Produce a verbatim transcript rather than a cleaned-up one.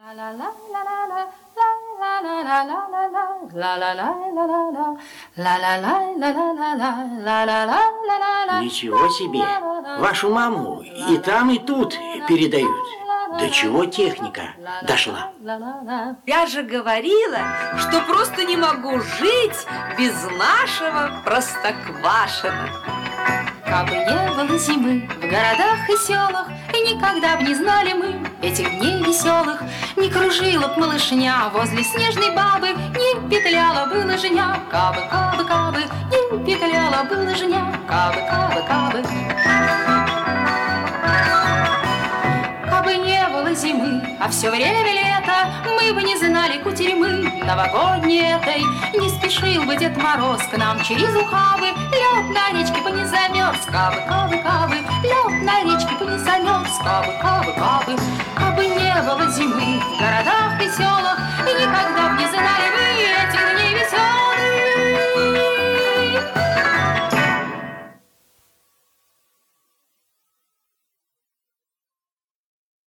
Ничего себе! Вашу маму и там, и тут передают. До чего техника дошла? Я же говорила, что просто не могу жить без нашего Простоквашино. Кабы не было зимы в городах и селах, и никогда б не знали мы этих дней веселых, не кружила б малышня возле снежной бабы, не петляла бы лыжня. Кабы, кабы, кабы, не петляла бы лыжня. Кабы, кабы, кабы. Кабы не было зимы, а все время лето, мы бы не знали кутерьмы новогодней этой. Не спешил бы Дед Мороз к нам через ухабы, лед на речке бы не замерз. Кабы, кабы, кабы, лед на речке бы не замерз. Кабы, кабы, кабы.